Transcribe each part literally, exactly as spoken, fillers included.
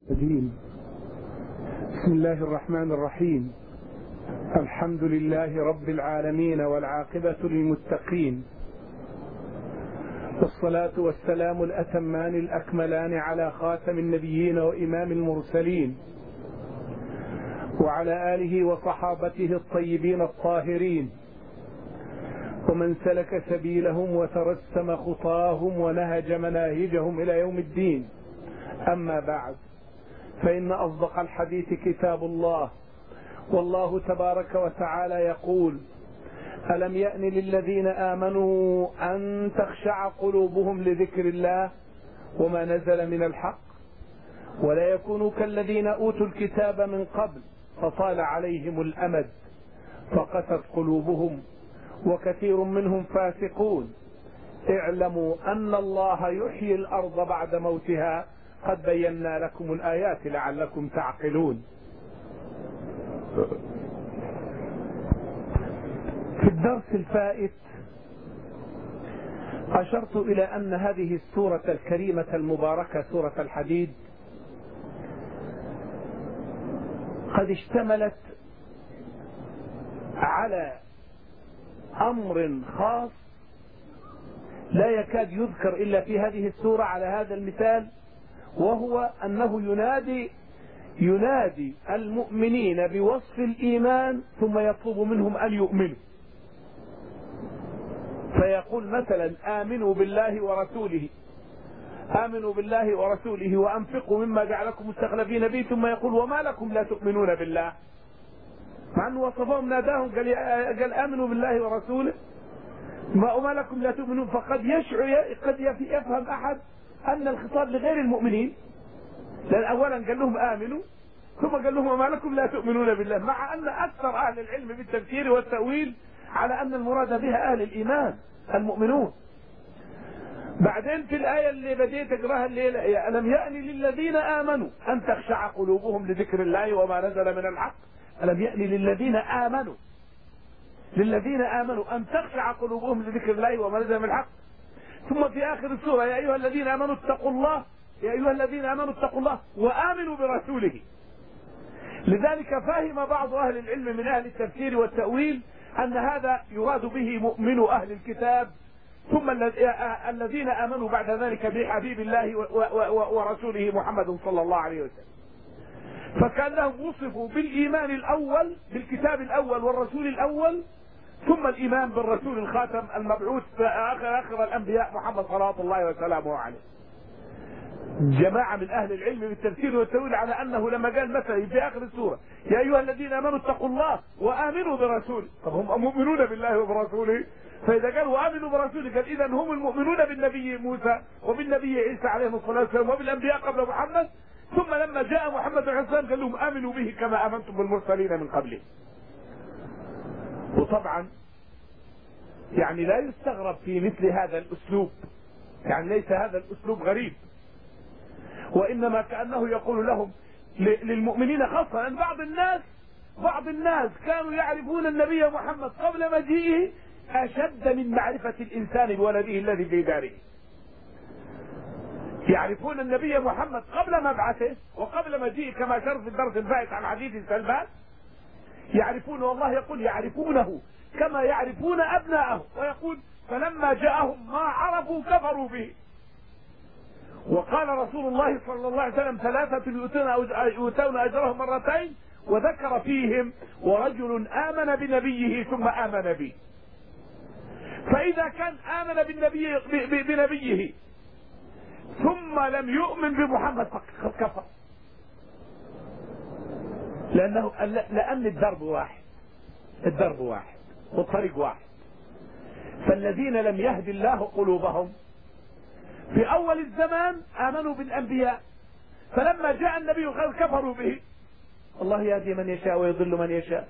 بسم الله الرحمن الرحيم. الحمد لله رب العالمين والعاقبة للمتقين، والصلاة والسلام الأتمان الأكملان على خاتم النبيين وإمام المرسلين وعلى آله وصحابته الطيبين الطاهرين ومن سلك سبيلهم وترسم خطاهم ونهج مناهجهم إلى يوم الدين. أما بعد، فإن أصدق الحديث كتاب الله، والله تبارك وتعالى يقول: ألم يأن للذين آمنوا أن تخشع قلوبهم لذكر الله وما نزل من الحق ولا يكونوا كالذين أوتوا الكتاب من قبل فطال عليهم الأمد فقست قلوبهم وكثير منهم فاسقون. اعلموا أن الله يحيي الأرض بعد موتها قد بينا لكم الآيات لعلكم تعقلون. في الدرس الفائت أشرت إلى أن هذه السورة الكريمة المباركة سورة الحديد قد اشتملت على أمر خاص لا يكاد يذكر إلا في هذه السورة على هذا المثال، وهو أنه ينادي ينادي المؤمنين بوصف الإيمان ثم يطلب منهم أن يؤمنوا، فيقول مثلا: آمنوا بالله ورسوله آمنوا بالله ورسوله وأنفقوا مما جعلكم مستخلفين به، ثم يقول: وما لكم لا تؤمنون بالله، مع أنه وصفهم ناداهم قال, قال آمنوا بالله ورسوله وما لكم لا تؤمنون. فقد يشعر قد يفهم أحد أن الخطاب لغير المؤمنين، لأن أولا قال لهم آمنوا ثم قال لهم وما لكم لا تؤمنون بالله، مع أن أكثر أهل العلم بالتفسير والتأويل على أن المراد بها أهل الإيمان المؤمنون. بعدين في الآية اللي بديت أقراها الليلة: ألم يأن للذين آمنوا أن تخشع قلوبهم لذكر الله وما نزل من الحق. ألم يأن للذين آمنوا للذين آمنوا أن تخشع قلوبهم لذكر الله وما نزل من الحق. ثم في آخر السورة: يا أيها الذين آمنوا اتقوا الله يا أيها الذين آمنوا اتقوا الله وآمنوا برسوله. لذلك فهم بعض أهل العلم من أهل التفسير والتأويل أن هذا يراد به مؤمنو أهل الكتاب، ثم الذين آمنوا بعد ذلك بحبيب الله ورسوله محمد صلى الله عليه وسلم. فكأنهم وصفوا بالإيمان الأول بالكتاب الأول والرسول الأول، ثم الإيمان بالرسول الخاتم المبعوث في آخر آخر الأنبياء محمد صلى الله وسلامه عليه. جماعة من أهل العلم بالتفسير والتأويل على أنه لما قال مثلا في آخر السورة: يا أيها الذين آمنوا اتقوا الله وآمنوا برسوله، طب هم مؤمنون بالله وبرسوله، فإذا قال وآمنوا برسوله قال إذا هم المؤمنون بالنبي موسى وبالنبي عيسى عليه الصلاة والسلام وبالأنبياء قبل محمد، ثم لما جاء محمد عليه الصلاة والسلام قال لهم آمنوا به كما آمنتم بالمرسلين من قبله. وطبعا يعني لا يستغرب في مثل هذا الأسلوب، يعني ليس هذا الأسلوب غريب، وإنما كأنه يقول لهم للمؤمنين خاصة، أن بعض الناس بعض الناس كانوا يعرفون النبي محمد قبل مجيئه أشد من معرفة الإنسان بولده الذي في داره. يعرفون النبي محمد قبل مبعثه وقبل مجيئه، كما شرف في الدرس الفائت عن حديث سلمان. يعرفون، والله يقول يعرفونه كما يعرفون أبناءه، ويقول فلما جاءهم ما عرفوا كفروا به. وقال رسول الله صلى الله عليه وسلم: ثلاثة يؤتون أجرهم مرتين، وذكر فيهم ورجل آمن بنبيه ثم آمن به. فإذا كان آمن بالنبي بنبيه ثم لم يؤمن بمحمد فقد كفر، لأنه لأن الدرب واحد الدرب واحد والطريق واحد. فالذين لم يهد الله قلوبهم في أول الزمان آمنوا بالأنبياء، فلما جاء النبي قال كفروا به. الله يهدي من يشاء ويضل من يشاء،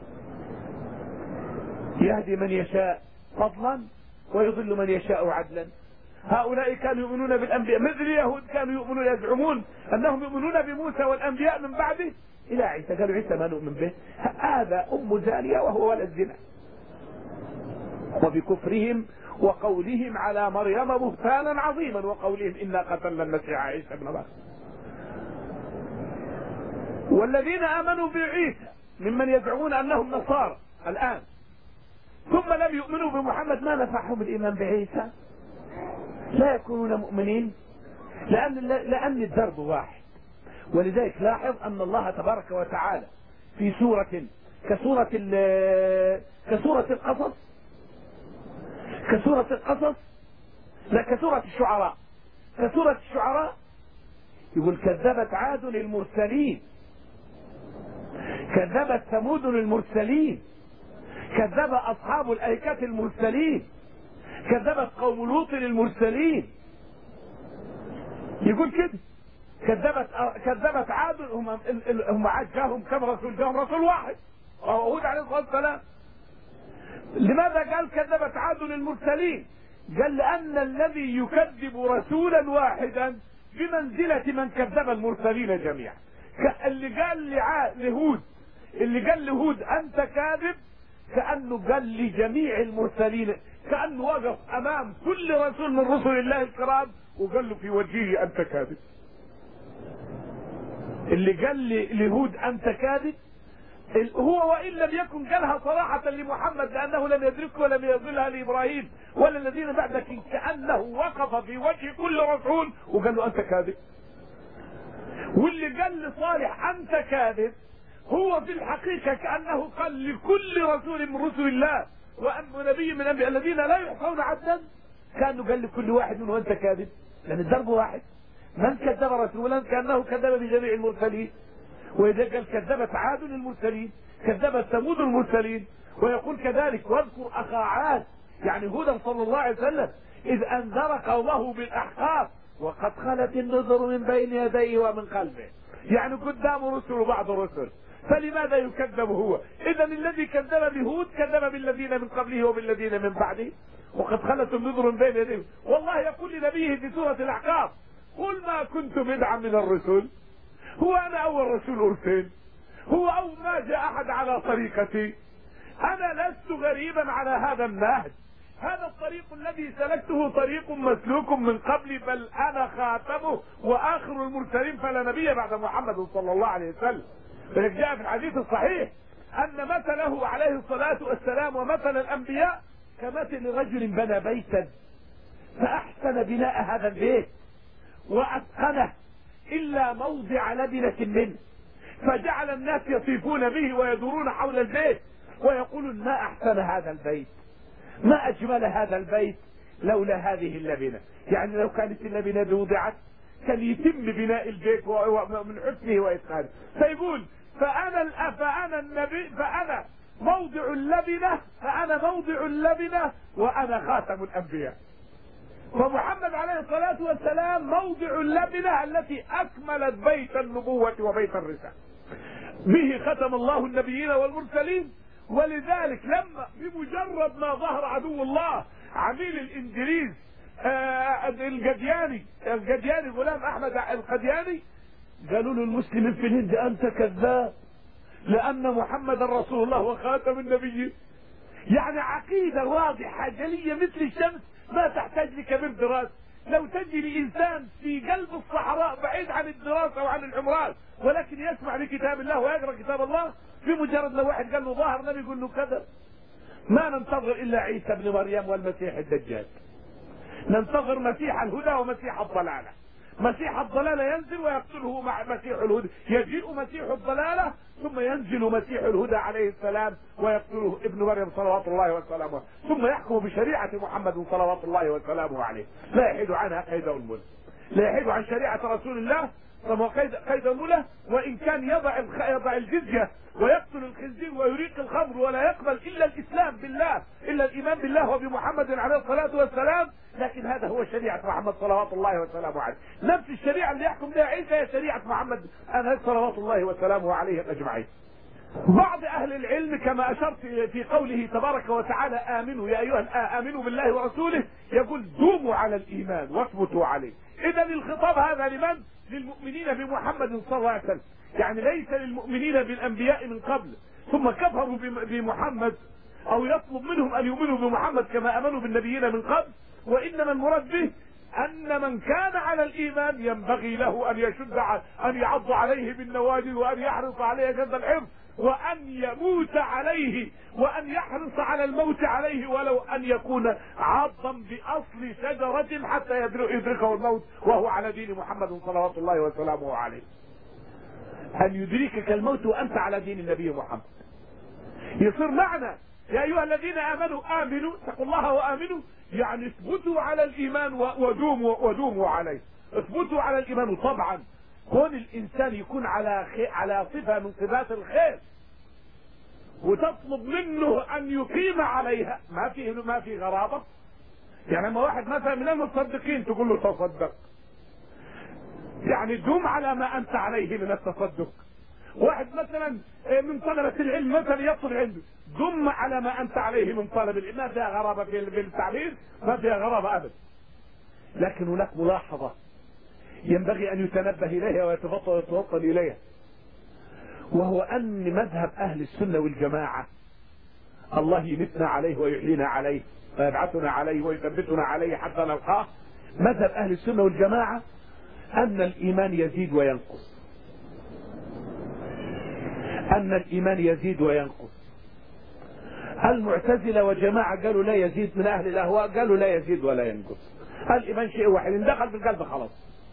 يهدي من يشاء فضلا ويضل من يشاء عدلا. هؤلاء كانوا يؤمنون بالأنبياء، مثل اليهود كانوا يؤمنون يزعمون أنهم يؤمنون بموسى والأنبياء من بعده إلى عيسى، قالوا عيسى ما نؤمن به، هذا أم زانية وهو ولد زنا. وبكفرهم وقولهم على مريم بهتانا عظيما، وقولهم إنا قتلنا المسيح عيسى ابن مريم. والذين امنوا بعيسى ممن يزعمون انهم نصارى الان ثم لم يؤمنوا بمحمد ما نفعهم الايمان بعيسى؟ لا يكونون مؤمنين لان لان الدرب واحد. ولذلك لاحظ ان الله تبارك وتعالى في سورة كسورة كسورة القصص كسورة القصص لا كسورة الشعراء كسورة الشعراء يقول كذبت عاد المرسلين، كذبت ثمود المرسلين، كذب اصحاب الايكة المرسلين، كذبت قوم لوط المرسلين. يقول كده كذبت كذبت عاد هم هم عاد جاهم كم رسول؟ جاهم رسول واحد هود عليه الصلاه والسلام. لماذا قال كذبت عاد المرسلين؟ قال لان الذي يكذب رسولا واحدا بمنزله من كذب المرسلين جميعا. اللي قال لهود اللي قال لهود انت كاذب كانه قال لجميع المرسلين، كانه وقف امام كل رسول من رسل الله الكرام وقال له في وجهه انت كاذب. اللي قال لهود انت كاذب هو وان لم يكن قالها صراحه لمحمد لانه لم يدركه ولم يظلها لابراهيم ولا الذين بعدك، كانه وقف في وجه كل رسول وقال له انت كاذب. واللي قال لصالح انت كاذب هو في الحقيقه كانه قال لكل رسول من رسل الله ونبي من الانبياء الذين لا يحصون عدا، كانه قال لكل واحد منهم انت كاذب، لان الضرب واحد. من كذب رسولا كانه كذب بجميع المرسلين. واذا قال كذبت عاد المرسلين، كذبت ثمود المرسلين. ويقول كذلك واذكر اخا عاد يعني هودا صلى الله عليه وسلم اذ انذر قومه بالاحقاف وقد خلت النذر من بين يديه ومن خلفه، يعني قدامه رسل وبعض رسل، فلماذا يكذب هو؟ اذا الذي كذب بهود كذب بالذين من قبله وبالذين من بعده، وقد خلت النذر من بين يديه. والله يقول لنبيه في سورة الاحقاف قل ما كنت بدعا من الرسل، هو انا اول رسول ارسل؟ هو اول ما جاء احد على طريقتي؟ انا لست غريبا على هذا النهج، هذا الطريق الذي سلكته طريق مسلوك من قبل، بل انا خاتمه واخر المرسلين فلا نبي بعد محمد صلى الله عليه وسلم. فلذلك جاء في الحديث الصحيح ان مثله عليه الصلاة والسلام ومثل الانبياء كمثل رجل بنى بيتا فاحسن بناء هذا البيت واتقنه الا موضع لبنة منه، فجعل الناس يطيفون به ويدورون حول البيت ويقولون ما احسن هذا البيت، ما اجمل هذا البيت لولا هذه اللبنة. يعني لو كانت اللبنة دي وضعت كان يتم بناء البيت من حسنه واتقانه. فيقول فانا فانا النبي فانا موضع اللبنة فانا موضع اللبنة وانا خاتم الانبياء. ومحمد عليه الصلاة والسلام موضع اللبنة التي اكملت بيت النبوة وبيت الرسالة، به ختم الله النبيين والمرسلين. ولذلك لما بمجرد ما ظهر عدو الله عميل الانجليز آه القدياني القدياني غلام احمد القدياني، قالوا له المسلمين في الهند انت كذاب لان محمد رسول الله وخاتم النبيين. يعني عقيدة واضحة جلية مثل الشمس ما تحتاج لكبير دراسة. لو تجي لإنسان في قلب الصحراء بعيد عن الدراسة وعن العمران ولكن يسمع لكتاب الله ويقرأ كتاب الله، بمجرد لو واحد قال له ظاهر نبي يقول له كذا. ما ننتظر إلا عيسى ابن مريم والمسيح الدجال، ننتظر مسيح الهدى ومسيح الضلالة. مسيح الضلالة ينزل ويقتله مع مسيح الهدى، يجيء مسيح الضلالة ثم ينزل مسيح الهدى عليه السلام ويقتله ابن مريم صلوات الله وسلامه، ثم يحكم بشريعة محمد صلوات الله وسلامه عليه، لا يحيد عنها قيد الملة، لا يحيد عن شريعة رسول الله قيد قيد الملة. وإن كان يضع يضع الجزية ويقتل الخنزير ويريق الخمر ولا يقبل إلا الإسلام بالله إلا الإيمان بالله وبمحمد عليه الصلاة والسلام، لكن هذا هو شريعة محمد صلوات الله وسلامه عليه. نفس الشريعة اللي يحكم بها عيسى هي شريعة محمد صلوات الله وسلامه عليه أجمعين. بعض أهل العلم كما أشرت في قوله تبارك وتعالى آمنوا يا أيها آمنوا بالله ورسوله، يقول دوموا على الإيمان واثبتوا عليه. إذا الخطاب هذا لمن؟ للمؤمنين بمحمد صلى الله عليه وسلم، يعني ليس للمؤمنين بالأنبياء من قبل ثم كفروا بمحمد أو يطلب منهم أن يؤمنوا بمحمد كما أمنوا بالنبيين من قبل، وإنما المراد به ان من كان على الايمان ينبغي له ان يشد ان يعض عليه بالنواجذ وان يحرص عليه جد الحرص وان يموت عليه وان يحرص على الموت عليه ولو ان يكون عاضا باصل شجرة حتى يدركه الموت وهو على دين محمد صلوات الله وسلامه عليه. ان يدركك الموت وانت على دين النبي محمد. يصير معنى يا ايها الذين امنوا امنوا اتقوا الله وامنوا، يعني اثبتوا على الايمان ودوموا ودوموا عليه. اثبتوا على الايمان. طبعا كون الانسان يكون على خير على صفه من صفات الخير وتطلب منه ان يقيم عليها ما في ما في غرابه. يعني لما واحد مثلا من المتصدقين تقول له تصدق، يعني دوم على ما انت عليه من التصدق. واحد مثلا من طلبة العلم مثلا يطلب عنده، دم على ما انت عليه من طلب العلم. ما فيها غرابة في التعبير، ما فيها غرابة ابدا. لكن هناك ملاحظة ينبغي ان يتنبه اليها ويتفطن ويتوصل اليها، وهو ان مذهب اهل السنة والجماعة الله يمتنا عليه ويحيينا عليه ويبعثنا عليه ويثبتنا عليه حتى نلقاه. مذهب اهل السنة والجماعة ان الايمان يزيد وينقص، ان الايمان يزيد وينقص. المعتزلة وجماعة قالوا لا يزيد، من اهل الاهواء قالوا لا يزيد ولا ينقص، الايمان شيء واحد ان دخل في القلب خلاص.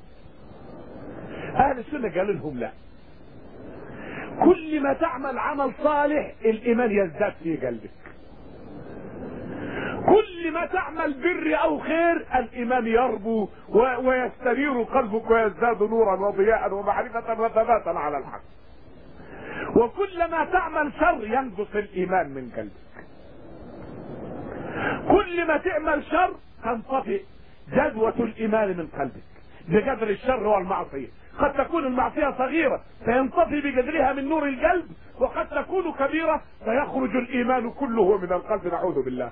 اهل السنة قالوا لهم لا، كل ما تعمل عمل صالح الايمان يزداد في قلبك، كل ما تعمل بر او خير الايمان يربو ويستنير قلبك ويزداد نورا وضياء ومعرفة وثباتا على الحق. وكلما تعمل شر ينقص الايمان من قلبك، كل ما تعمل شر تنطفئ جذوة الايمان من قلبك بقدر الشر والمعصية. قد تكون المعصية صغيرة فينطفي بقدرها من نور القلب، وقد تكون كبيرة فيخرج الايمان كله من القلب، نعوذ بالله.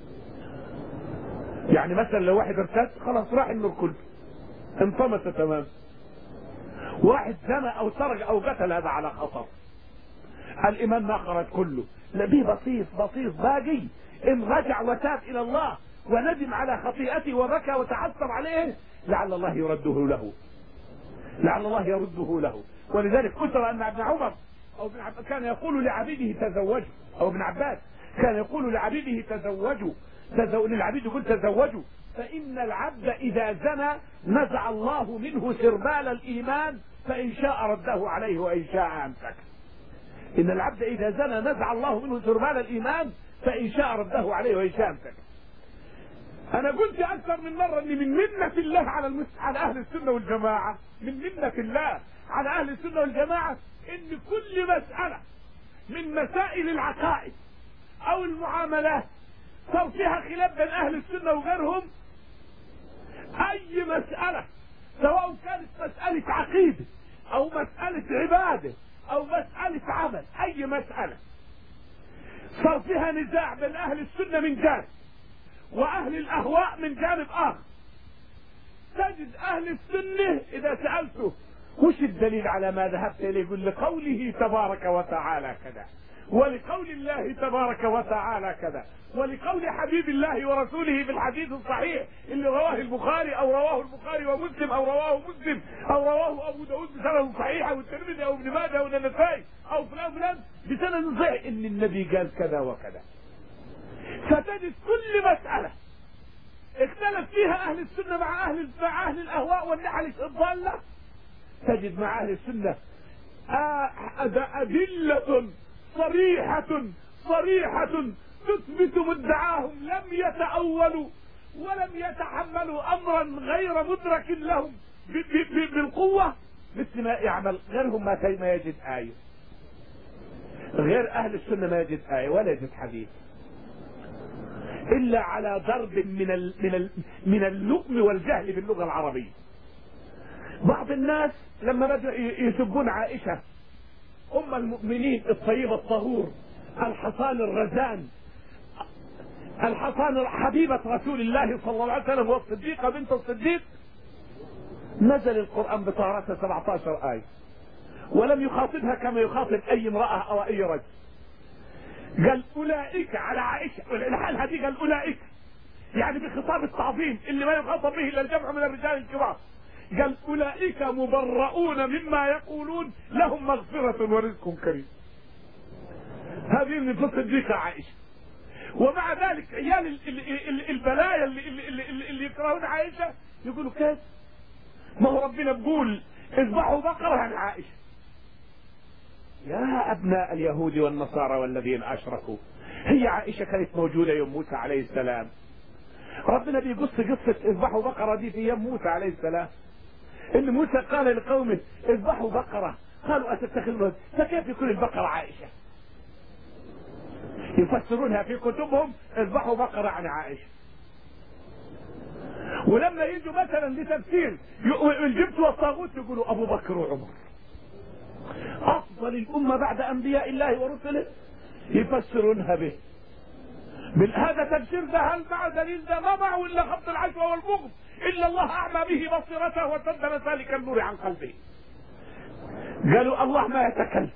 يعني مثلا لو واحد ارتد خلاص راح النور كله، انطمس تمام. واحد زنى او سرق او قتل هذا على خطر، الايمان ما خرج كله، نبي بسيط بسيط باقي. ان رجع وتاب الى الله وندم على خطيئته وبكى وتعثر عليه لعل الله يرده له، لعل الله يرده له. ولذلك أثر أن ابن عمر أو ابن عباس كان يقول لعبيده تزوجوا، أو ابن عباس كان يقول لعبيده تزوجوا، تزو... للعبيد يقول تزوجوا، فإن العبد إذا زنى نزع الله منه سربال الإيمان فإن شاء رده عليه وإن شاء أمسك. إن العبد إذا زنى نزع الله منه سربال الإيمان فإن شاء رده عليه وإن شاء أمسك. أنا قلت أكثر من مرة أن من منة الله على المس... على أهل السنة والجماعة، من منة الله على أهل السنة والجماعة إن كل مسألة من مسائل العقائد أو المعاملات صار فيها خلاف بين أهل السنة وغيرهم. أي مسألة سواء كانت مسألة عقيدة أو مسألة عبادة أو مسألة عمل، أي مسألة صار فيها نزاع بين أهل السنة من جانب واهل الاهواء من جانب اخر، تجد اهل السنة اذا سألته وش الدليل على ما ذهبت اليه يقول لقوله تبارك وتعالى كذا، ولقول الله تبارك وتعالى كذا، ولقول حبيب الله ورسوله في الحديث الصحيح اللي رواه البخاري او رواه البخاري ومسلم او رواه مسلم او رواه ابو داود بسند صحيح او الترمذي او ابن ماجه او النسائي او فلان فلان بسند صحيح ان النبي قال كذا وكذا. فتجد كل مسألة اختلف فيها اهل السنة مع اهل مع اهل الاهواء والنحل الضالة، تجد مع اهل السنة ادلة صريحة صريحة تثبت مدعاهم، لم يتأولوا ولم يتحملوا امرا غير مدرك لهم بالقوة مثل ما يعمل غيرهم. ما يجد آية، غير اهل السنة ما يجد آية ولا يجد حديث الا على ضرب من ال من ال من اللؤم والجهل باللغة العربية. بعض الناس لما بدأوا يسبون عائشة ام المؤمنين الطيبة الطهور الحصان الرزان الحصان حبيبة رسول الله صلى الله عليه وسلم والصديقة بنت الصديق، نزل القرآن بطهارتها سبعة عشر آية ولم يخاطبها كما يخاطب اي امرأة او اي رجل. قال اولئك على عائشة الحال هذه، قال اولئك يعني بخطاب التعظيم اللي ما يخاطب به الا الجمع من الرجال الكبار. قال اولئك مبرؤون مما يقولون لهم مغفرة ورزق كريم. هذه من الصديقة عائشة. ومع ذلك عيال البلايا اللي, اللي, اللي, اللي يكرهون عائشة يقولوا كيف؟ ما هو ربنا بيقول اذبحوا بقرة عن عائشة. يا ابناء اليهود والنصارى والذين اشركوا، هي عائشة كانت موجودة يوم موسى عليه السلام؟ ربنا بيقص قصة اذبحوا بقرة دي في يوم موسى عليه السلام، ان موسى قال لقومه اذبحوا بقرة، قالوا اتتخذون، فكيف يكون البقرة عائشة؟ يفسرونها في كتبهم اذبحوا بقرة عن عائشة. ولما يجوا مثلا لتفسير الجبت والطاغوت يقولوا ابو بكر وعمر افضل الامة بعد انبياء الله ورسله، يفسرونها به. هذا تفسير ده هل مع دليل ده؟ ما معه الا خط العشوة والبغض، الا الله اعمى به بصيرته وسد مسالك النور عن قلبه. قالوا الله ما يتكلم.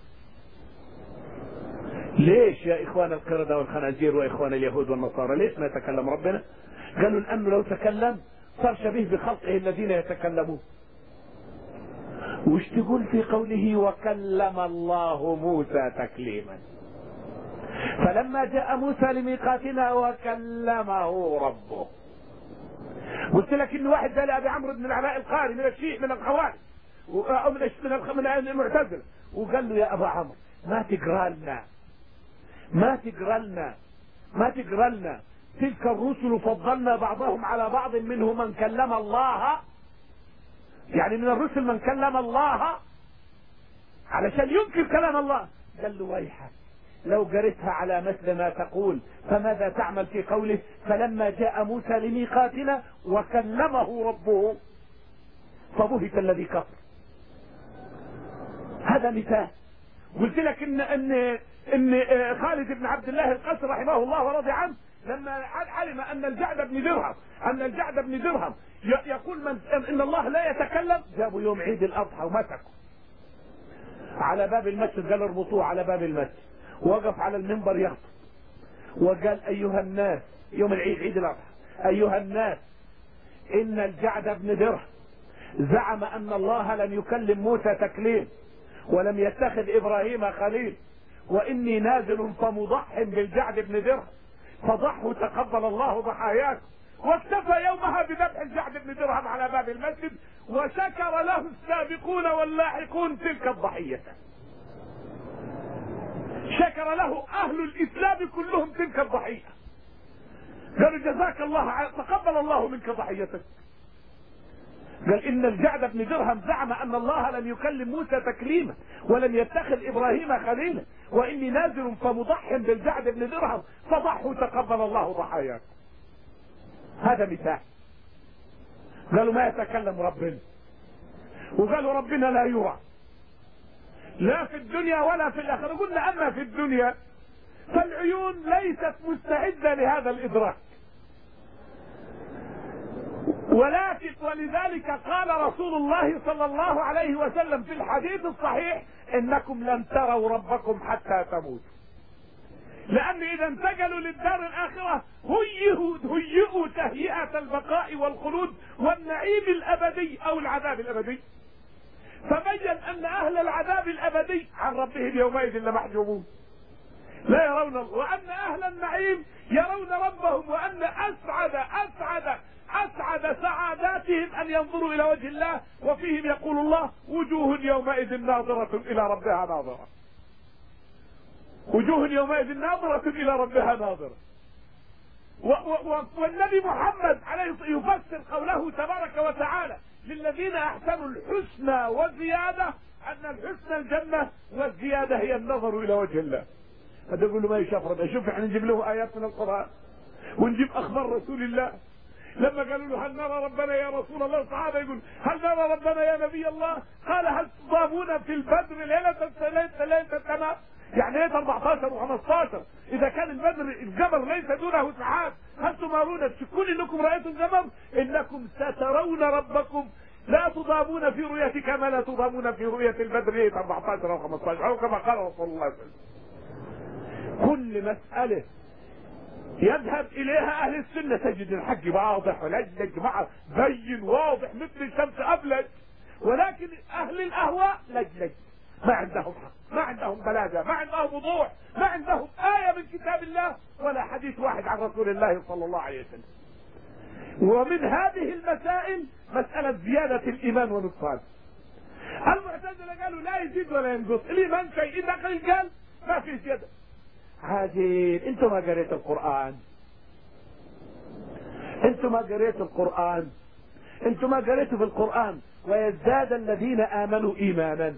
ليش يا اخوان القردة والخنازير واخوان اليهود والنصارى ليش ما يتكلم ربنا؟ قالوا لانه لو تكلم صار شبيه بخلقه الذين يتكلمون. وش تقول في قوله وكلم الله موسى تكليما؟ فلما جاء موسى لميقاتنا وكلمه ربه. قلت لك ان واحد قال ابي عمرو بن العلاء القاري من الشيعة من الخوارج او من من المعتزله، وقال له يا ابا عمرو ما تقرا لنا ما تقرا لنا ما تقرا لنا تلك الرسل فضلنا بعضهم على بعض منهم من كلم الله، يعني من الرسل من كلم الله علشان ينكر كلام الله. قال له ويحك لو قريتها على مثل ما تقول فماذا تعمل في قوله فلما جاء موسى لميقاتنا وكلمه ربه فبهت الذي كفر. هذا مثال. قلت لك ان ان ان خالد بن عبد الله القسري رحمه الله ورضي عنه لما علم ان الجعد بن درهم ان الجعد بن درهم يقول من ان الله لا يتكلم، جابوا يوم عيد الاضحى ومسكوا على باب المسجد، قال اربطوه على باب المسجد، وقف على المنبر يخطب وقال ايها الناس يوم العيد عيد الاضحى ايها الناس ان الجعد بن درهم زعم ان الله لم يكلم موسى تكليم ولم يتخذ ابراهيم خليل، واني نازل فمضح بالجعد بن درهم فضحوا تقبل الله ضحاياكم. واكتفى يومها بذبح الجعد بن درهم على باب المسجد وشكر له السابقون واللاحقون تلك الضحية. شكر له اهل الاسلام كلهم تلك الضحية، قالوا جزاك الله تقبل الله منك ضحيتك. قال ان الجعد بن درهم زعم ان الله لم يكلم موسى تكليما ولم يتخذ ابراهيم خليلا، واني نازل فمضح بالجعد بن درهم فضحوا تقبل الله ضحاياكم. هذا مثال. قالوا ما يتكلم ربنا، وقالوا ربنا لا يرى لا في الدنيا ولا في الاخره. قلنا اما في الدنيا فالعيون ليست مستعده لهذا الادراك، ولكن ولذلك قال رسول الله صلى الله عليه وسلم في الحديث الصحيح انكم لن تروا ربكم حتى تموتوا، لان اذا انتقلوا للدار الاخره هيئوا هيئوا تهيئه البقاء والخلود والنعيم الابدي او العذاب الابدي. فبين ان اهل العذاب الابدي عن ربهم يومئذ لمحجوبون لا يرون، وان اهل النعيم يرون ربهم، وان اسعد اسعد اسعد سعاداتهم ان ينظروا الى وجه الله، وفيهم يقول الله وجوه يومئذ ناظرة الى ربها ناظرة، وجوه يومئذ ناظرة الى ربها ناظرة. والنبي محمد عليه يفسر قوله تبارك وتعالى للذين احسنوا الحسنى وزيادة ان الحسنى الجنة والزيادة هي النظر الى وجه الله. هذا يقول له ما يشاف ربنا. شوف احنا نجيب له ايات من القرآن ونجيب اخبار رسول الله. لما قالوا له هل نرى ربنا يا رسول الله، الصحابه يقول هل نرى ربنا يا نبي الله؟ قال هل تضامون في البدر ليله ثلاثه تمام، يعني ليله أربعتاشر وخمستاشر اذا كان البدر الجبل ليس دونه سحاب، هل تمارون تشكون انكم رايتم جبل؟ انكم سترون ربكم لا تضامون في رؤيته كما لا تضامون في رؤيه البدر ليله أربعتاشر وخمستاشر، او كما قال رسول الله صلى الله عليه وسلم. كل مساله يذهب اليها اهل السنة تجد الحق واضح ولجلج معه بين واضح مثل الشمس ابلج، ولكن اهل الاهواء لجلج، ما عندهم حق، ما عندهم بلاغة، ما عندهم وضوح، ما عندهم آية من كتاب الله ولا حديث واحد عن رسول الله صلى الله عليه وسلم. ومن هذه المسائل مسألة زيادة الإيمان ونقصان. المعتزلة قالوا لا يزيد ولا ينقص، الإيمان شيء إذا قال ما في زيادة. عاجل، انتم ما قريتوا القرآن، انتم ما قريتوا القرآن، انتم ما قريتوا في القرآن ويزداد الذين آمنوا إيمانا.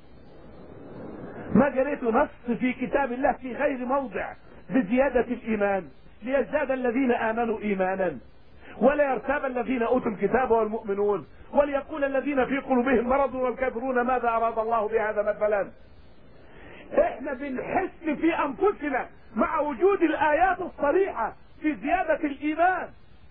ما قريتوا نص في كتاب الله في غير موضع بزيادة الإيمان، ليزداد الذين آمنوا إيمانا ولا يرتاب الذين أوتوا الكتاب والمؤمنون وليقول الذين في قلوبهم مرض والكافرون ماذا أراد الله بهذا مثلا. احنا بنحس في أنفسنا مع وجود الآيات الصريحة في زيادة الإيمان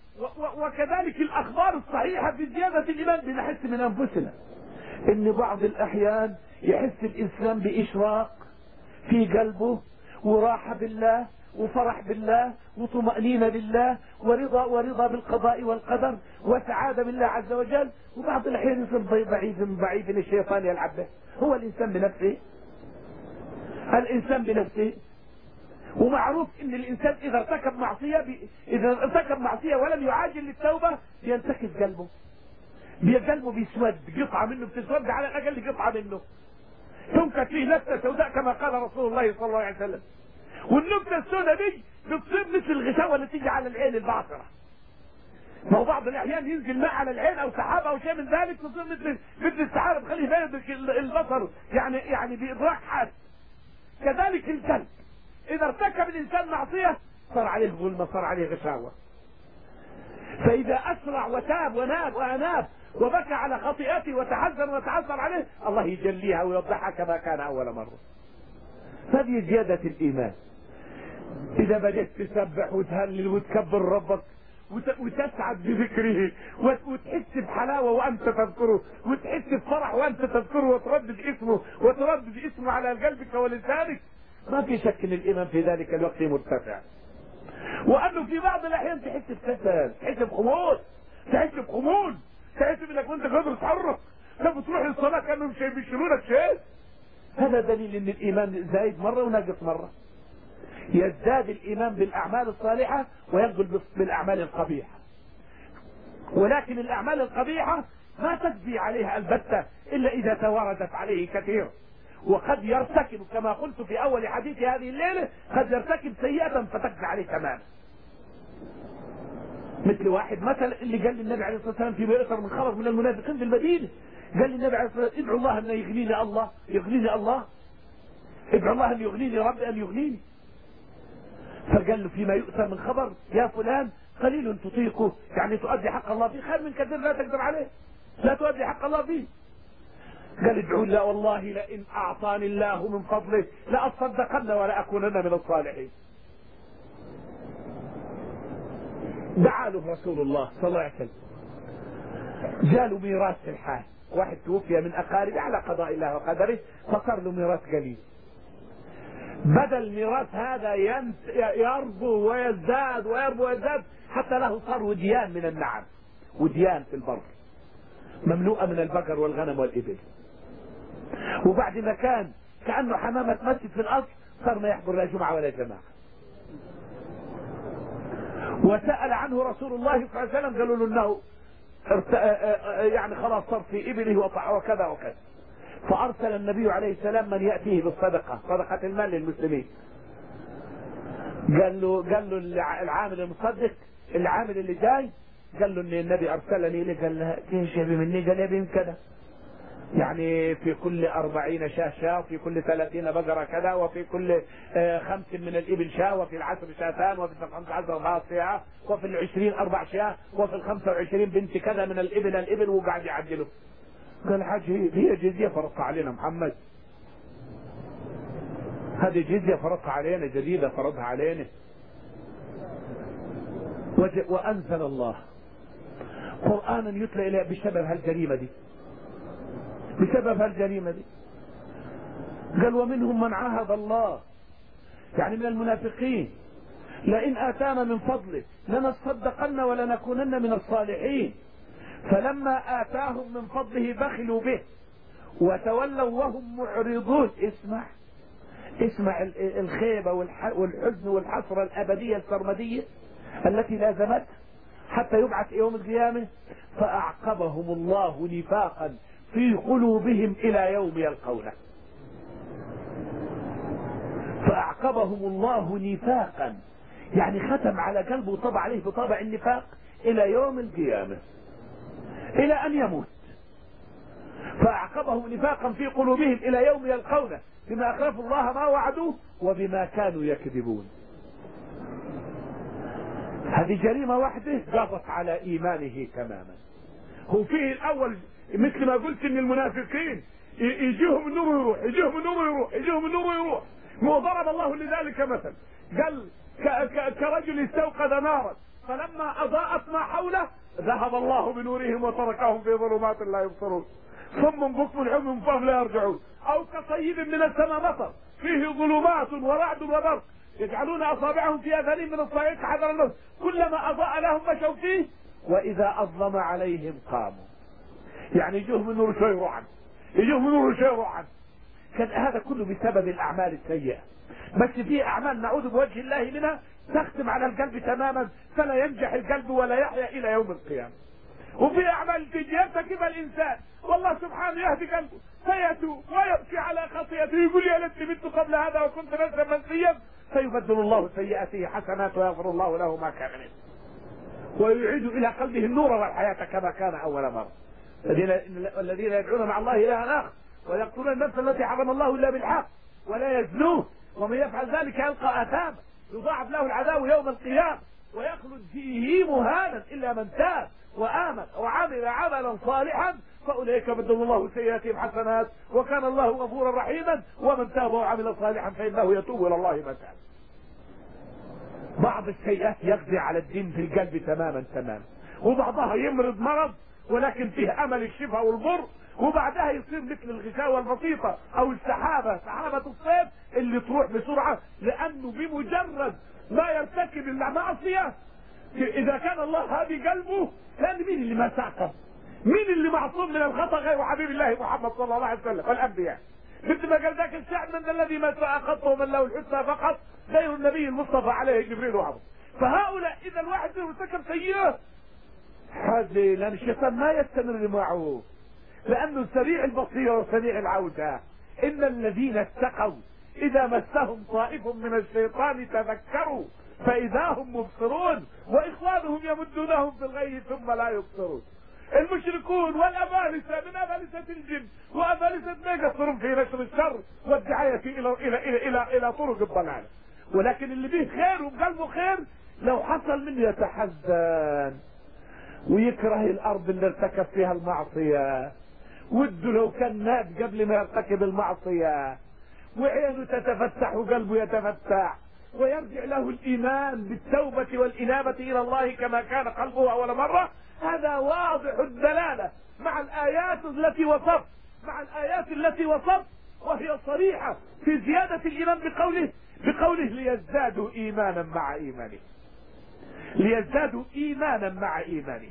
وكذلك الأخبار الصحيحة في زيادة الإيمان، بنحس من أنفسنا إن بعض الأحيان يحس الإنسان بإشراق في قلبه وراحة بالله وفرح بالله وطمأنينة بالله ورضا ورضا بالقضاء والقدر وسعادة بالله عز وجل، وبعض الأحيان يصير بعيد من بعيد الشيطان يلعب به. هو الإنسان بنفسه، الإنسان بنفسه، ومعروف إن الإنسان إذا ارتكب معصية بي... إذا ارتكب معصية ولم يعاجل للتوبة بينتكس قلبه، قلبه بيسود، قطعة منه بتسود على الأقل قطعة منه، تنكت فيه نكتة سوداء كما قال رسول الله صلى الله عليه وسلم. والنكتة السوداء دي بتصير مثل الغشاوة اللي تيجي على العين الباصرة. ما هو بعض الأحيان ينزل ماء على العين أو سحاب أو شيء من ذلك تصير مثل مثل السحاب تخليه يبين البصر يعني يعني بإدراك حاد. كذلك القلب إذا ارتكب الإنسان معصية صار عليه ظلمة، صار عليه غشاوة. فإذا أسرع وتاب وناب وأناب وبكى على خطيئته وتحزن وتعثر عليه الله يجليها ويوضحها كما كان أول مرة. هذه زيادة الإيمان. إذا بدأت تسبح وتهلل وتكبر ربك وتسعد بذكره وتحس بحلاوة وأنت تذكره وتحس بفرح وأنت تذكره وتردد اسمه وتردد اسمه على قلبك ولسانك، ما في شك ان الإيمان في ذلك الوقت مرتفع. وأنه في بعض الأحيان تحس بكسل، تحس بخمول، تحس بخمول، تحس انك وانت قادر تتحرك لما تروح للصلاة كانهم شيء بيشيلونك شيء. هذا دليل ان الإيمان زايد مرة وناقص مرة. يزداد الإيمان بالأعمال الصالحة وينقل بالأعمال القبيحة، ولكن الأعمال القبيحة ما تجزي عليها البتة إلا إذا تواردت عليه كثير، وقد يرتكب كما قلت في أول حديث هذه الليلة قد يرتكب سيئة فتجزي عليه تماما. مثل واحد مثلا اللي قال للنبي عليه الصلاة والسلام في بئر من خرج من المنافقين في المدينة، قال للنبي عليه الصلاة والسلام ادعو الله أن يغنيني الله يغنيني الله ادعو الله أن يغنيني ربي أن يغنيني. فقال له فيما يؤتى من خبر يا فلان قليل تطيقه، يعني تؤدي حق الله فيه خير من كثير لا تقدر عليه، لا تؤدي حق الله فيه. قال ادعوا الله والله لئن أعطاني الله من فضله لأصدقن ولا أكونن من الصالحين. دعا له رسول الله صلى الله عليه وسلم، جاله ميراث في الحال، واحد توفي من أقاربه على قضاء الله وقدره فصار له ميراث قليل. بدل الميراث هذا يربو ويزداد ويربو ويزداد حتى له صار وديان من النعم، وديان في البر مملوءة من البقر والغنم والإبل. وبعد ما كان كأنه حمامة مسجد في الأرض صار ما يحضر لا جمعة ولا جماعة. وسأل عنه رسول الله صلى الله عليه وسلم قالوا له انه يعني خلاص صار في إبله وكذا وكذا. فأرسل النبي عليه السلام من يأتيه بالصدقة، صدقة المال للمسلمين. قال له قال له العامل المصدق العامل اللي جاي قال له ان النبي ارسلني لي. قال له ايش يبي مني؟ قال يبي من كذا، يعني في كل أربعين شاة شاة، وفي كل ثلاثين بقرة كذا، وفي كل خمس من الإبل شاة، وفي العشر شاتان، وفي الخمس عشر أربعة شاة، وفي العشرين أربع شاة، وفي الخمسة وعشرين بنت كذا من الإبل الإبل، وقاعد يعدله. قال حاج هي جزية فرضها علينا محمد، هذه جزية فرضها علينا، جديدة فرضها علينا. وأنزل الله قرآنا يتلى إليه بسبب هالجريمة دي، بسبب هالجريمة دي. قال ومنهم من عاهد الله، يعني من المنافقين لئن آتانا من فضله لنصدقن ولنكونن من الصالحين. فلما آتاهم من فضله بخلوا به وتولوا وهم معرضون. اسمع اسمع الخيبة والحزن والحسرة الأبدية السرمدية التي لازمت حتى يبعث يوم القيامة. فأعقبهم الله نفاقا في قلوبهم إلى يوم يلقونه. فأعقبهم الله نفاقا يعني ختم على قلبه وطبع عليه بطبع النفاق إلى يوم القيامة إلى أن يموت. فأعقبهم نفاقا في قلوبهم إلى يوم يلقونه بما أخلفوا الله ما وعدوه وبما كانوا يكذبون. هذه جريمة واحدة قضت على إيمانه تماما. هو فيه الأول مثل ما قلت إن المنافقين يجيهم النور ويروح يجيهم النور ويروح يجيهم النور ويروح. وضرب الله لذلك مثل قال كرجل استوقد نارا فلما أضاءت ما حوله ذهب الله بنورهم وتركهم في ظلمات لا يبصرون صم بكم عمي فهم لا يرجعون. أو كصيب من السماء مطر فيه ظلمات ورعد وبرق يجعلون أصابعهم في آذانهم من الصاعق حذر الموت كلما أضاء لهم مشوا فيه وإذا أظلم عليهم قاموا. يعني يجوهم النور شوي يروح يجوهم النور شوي يروح. كان هذا كله بسبب الأعمال السيئة. بس في أعمال نعوذ بوجه الله منها تختم على القلب تماما فلا ينجح القلب ولا يحيا إلى يوم القيامة. وفي أعمال تجي يرتكبها الإنسان والله سبحانه يهدي قلبه فيتوب ويبكي على خطيئته يقول يا ليتني مت قبل هذا وكنت نفسا منسيا فيبدل الله سيئاته حسنات ويغفر الله له ما كان منه ويعيد إلى قلبه النور والحياة كما كان أول مرة. الذين يدعون مع الله إلها آخر ويقتلون النفس التي حرم الله إلا بالحق ولا يزنون ومن يفعل ذلك يلقى آثاما يضاعف له العذاب يوم القيامة ويخلد فيه مهانا إلا من تاب وآمن وعمل عملا صالحا فأولئك بدل الله سيئاتهم حسنات وكان الله غفورا رحيما ومن تاب وعمل صالحا فإنه يتوب إلى الله متابا. بعض السيئات يقضي على الدين في القلب تماما تماما وبعضها يمرض مرض ولكن فيه أمل الشفاء والبر وبعدها يصير مثل الغشاوة البسيطة أو السحابة سحابة الصيف اللي تروح بسرعة لأنه بمجرد ما يرتكب المعصية إذا كان الله هذه قلبه كان مين اللي ما سعقه؟ مين اللي معصوم من الخطأ غير حبيب الله محمد صلى الله عليه وسلم والأنبياء. مثل ما قال ذاك الشعب من الذي ما سعى خطه ومن له الحسنى فقط غير النبي المصطفى عليه جبريل وعبد. فهؤلاء إذا الواحد ارتكب سيئة هذه لأن الشيطان ما يستمر معه لأنه سريع البصيرة وسريع العودة. إن الذين اتقوا إذا مسهم طائف من الشيطان تذكروا فإذا هم مبصرون وإخوانهم يمدونهم في الغي ثم لا يبصرون. المشركون والأبالسة من أبالسة الجن وأبالسة ما يقصرون في نشر الشر والدعاية إلى إلى إلى إلى إلى طرق الضلال. ولكن اللي به خير وقلبه خير لو حصل منه يتحزن ويكره الأرض اللي ارتكب فيها المعصية وده لو كان مات قبل ما يرتكب المعصية وعينه تتفتح وقلبه يتفتح ويرجع له الإيمان بالتوبة والإنابة إلى الله كما كان قلبه أول مرة. هذا واضح الدلالة مع الآيات التي وصف مع الآيات التي وصف وهي صريحة في زيادة الإيمان بقوله بقوله ليزدادوا إيمانا مع إيمانه ليزدادوا إيمانا مع إيمانه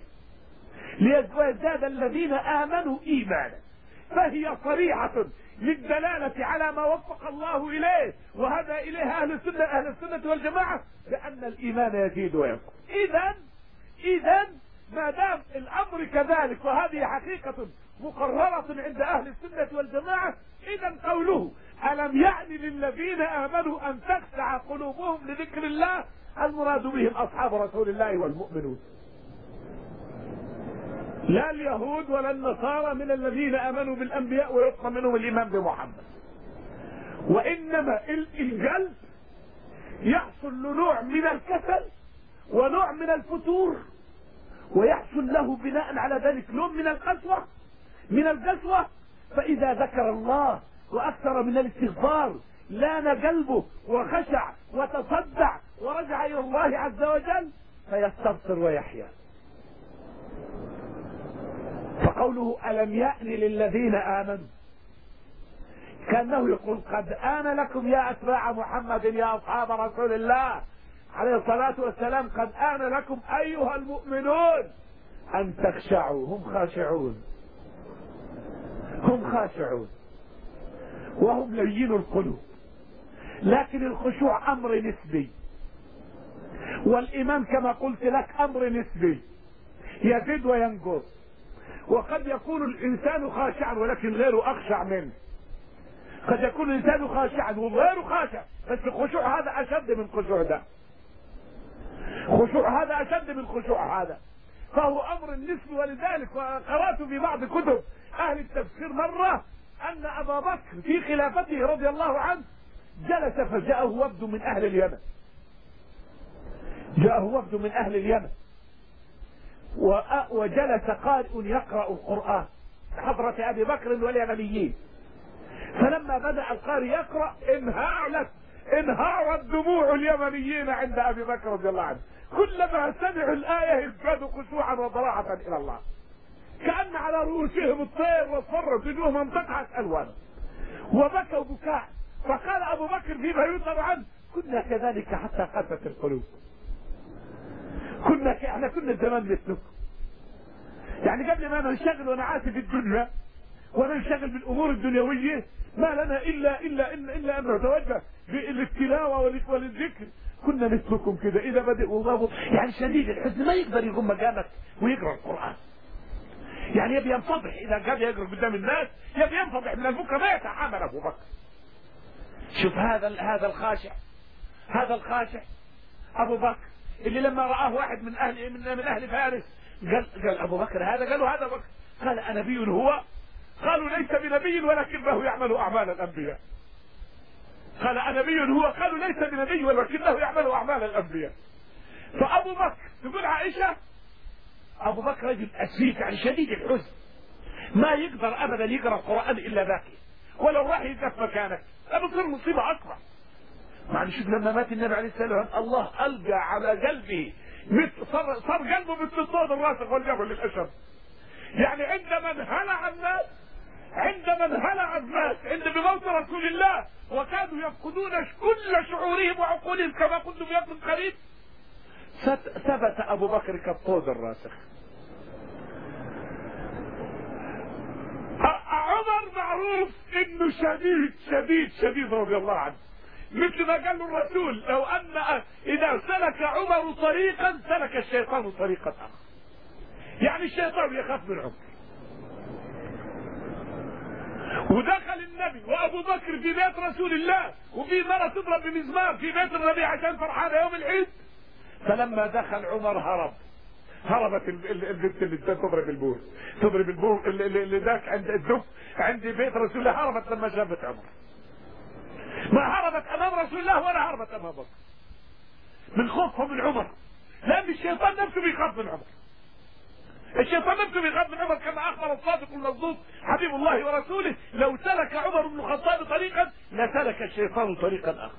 ليزداد الذين آمنوا إيمانا. فهي صريحة للدلالة على ما وفق الله إليه وهذا إليه أهل السنة أهل السنة والجماعة بأن الإيمان يزيد وينقص. إذا إذا ما دام الأمر كذلك وهذه حقيقة مقررة عند أهل السنة والجماعة إذا قوله ألم يعني للذين آمنوا أن تخشع قلوبهم لذكر الله المراد بهم أصحاب رسول الله والمؤمنون لا اليهود ولا النصارى من الذين آمنوا بالأنبياء ويبقى منهم الإيمان بمحمد. وإنما القلب يحصل له نوع من الكسل ونوع من الفتور ويحصل له بناء على ذلك نوع من القسوة من القسوة فإذا ذكر الله وأكثر من الاستغفار لان قلبه وخشع وتصدع ورجع إلى الله عز وجل فيستبصر ويحيا. فقوله ألم يأن للذين آمنوا كأنه يقول قد آن لكم يا أتباع محمد يا أصحاب رسول الله عليه الصلاة والسلام قد آن لكم أيها المؤمنون أن تخشعوا. هم خاشعون، هم خاشعون وهم لين القلوب، لكن الخشوع أمر نسبي، والإيمان كما قلت لك أمر نسبي يزيد وينقص. وقد يكون الإنسان خاشعا ولكن غيره أخشع منه، قد يكون الإنسان خاشعا وغيره خاشع، بس الخشوع هذا أشد من خشوع ده، خشوع هذا أشد من خشوع هذا، فهو أمر نسبي. ولذلك قرأت في بعض كتب أهل التفسير مرة أن أبا بكر في خلافته رضي الله عنه جلس فجاءه وفد من أهل اليمن، جاءه وفد من أهل اليمن وجلس قارئ يقرأ القرآن حضرة أبي بكر واليمنيين، فلما بدأ القارئ يقرأ انهارت انهارت دموع اليمنيين عند أبي بكر رضي الله عنه، كلما سمعوا الآية ازدادوا خشوعا وضراعة إلى الله، كأن على رؤوسهم الطير واصفرت وجوههم تقعس ألوان وبكوا بكاء. فقال أبو بكر فيما يذكر عنه كنا كذلك حتى قست القلوب، كنا ك... احنا كنا زمان مثلكم، يعني قبل ما ننشغل ونعاسي في الدنيا وننشغل بالامور الدنيويه ما لنا الا الا الا, إلا ان نتوجه بالتلاوه وللذكر، كنا مثلكم كده. اذا بدأ الله يعني شديد الحزن ما يقدر يقوم مقامك ويقرا القران، يعني يبي ينفضح اذا قال يقرا قدام الناس، يبي ينفضح من البكره ما يتحمل ابو بكر. شوف هذا هذا الخاشع، هذا الخاشع ابو بكر اللي لما رآه واحد من اهل من, من اهل فارس قال قال ابو بكر هذا، قالوا هذا بكر، قال انبي هو؟ قالوا ليس بنبي ولكنه يعمل اعمال الانبياء. قال انبي هو؟ قالوا ليس بنبي ولكنه يعمل اعمال الانبياء. فابو بكر تقول عائشه ابو بكر رجل اسيف يعني شديد الحزن، ما يقدر ابدا يقرا القران الا باكي، ولو راح يقف مكانك لا بتصير مصيبه اكبر. يعني شوف لما مات النبي عليه السلام الله ألقى على قلبه مثل صار, صار قلبه مثل الصوت الراسخ والجبل للأشر. يعني عندما انهلع الناس عندما انهلع الناس عند بموت رسول الله وكانوا يفقدون كل شعورهم وعقولهم كما قلت في يوم قريب، ثبت أبو بكر كالطود الراسخ. عمر معروف انه شديد شديد شديد رضي الله عنه، مثل ما قال الرسول لو ان اذا سلك عمر طريقا سلك الشيطان طريقا اخر، يعني الشيطان يخاف من عمر. ودخل النبي وابو بكر في بيت رسول الله وفي مرة تضرب بمزمار في بيت النبي عشان فرحانه يوم العيد، فلما دخل عمر هرب، هربت البنت اللي تضرب البور تضرب البور اللي ذاك عند الدف عند بيت رسول الله، هربت لما شافت عمر، ما هربت امام رسول الله ولا هربت امام بكر من خوفها من عمر، لان الشيطان نفسه بيخاف من عمر، الشيطان نفسه بيخاف من عمر كما اخبر الصادق المصدوق حبيب الله ورسوله لو سلك عمر بن الخطاب طريقا لسلك الشيطان طريقا اخر.